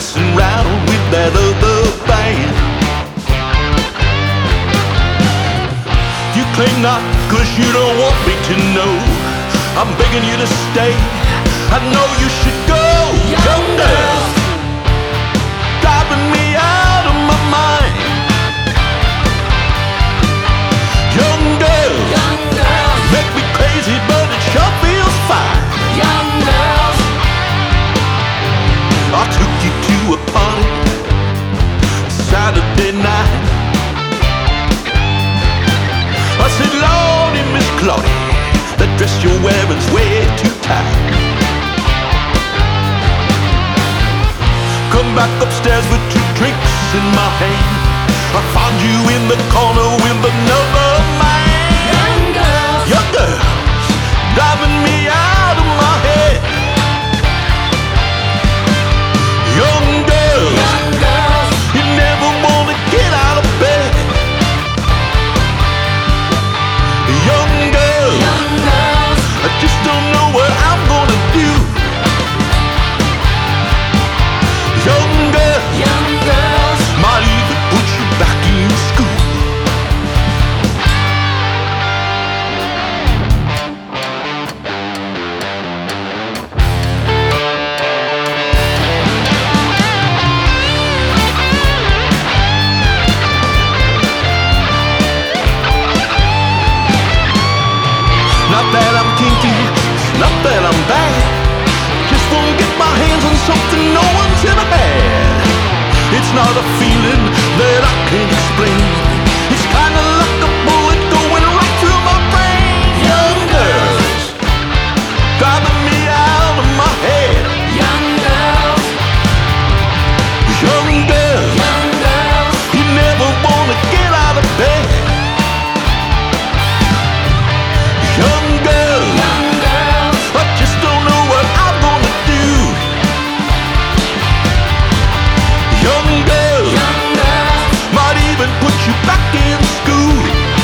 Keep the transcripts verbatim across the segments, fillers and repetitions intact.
messing around with that other band. You claim not, cause you don't want me to know. I'm begging you to stay, I know you should go. Young girls, driving me out of my mind. Young girls, Young girls, make me crazy, but it sure feels fine. young girls, I took you to a party Saturday night. I said, Lordy, Miss Claudie, that dress you're wearing's way too tight. Come back upstairs with two drinks in my hand. I found you in the corner with another man. young girls, Young girls, driving me out of my head. Young girls, young girls, you never wanna get out of bed. Young girls, young girls, I just don't know what I'm gonna do. Young girls, young girls, might even put you back in school. Not that I'm kinky, not that I'm bad. Just wanna get my hands on something no one's ever had. It's not a feeling that I can't explain. It's kinda like a bullet going right through my brain. Young girls, driving me out of my head. young girls, Young girls, young girls, you never wanna get out of bed. Young girls, young girls, I just don't know what I'm gonna do. Young girls, young girls, might even put you back in school.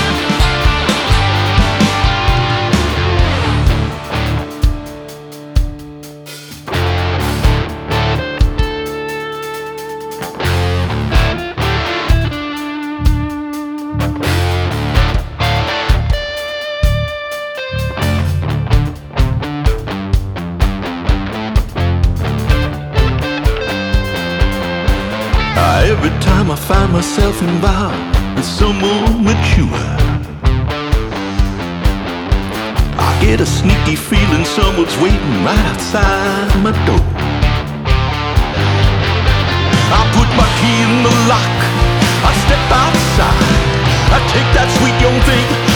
Ah, every time I find myself involved with someone mature, I get a sneaky feeling someone's waiting right outside my door. I put my key in the lock, I step outside, I take that sweet young thing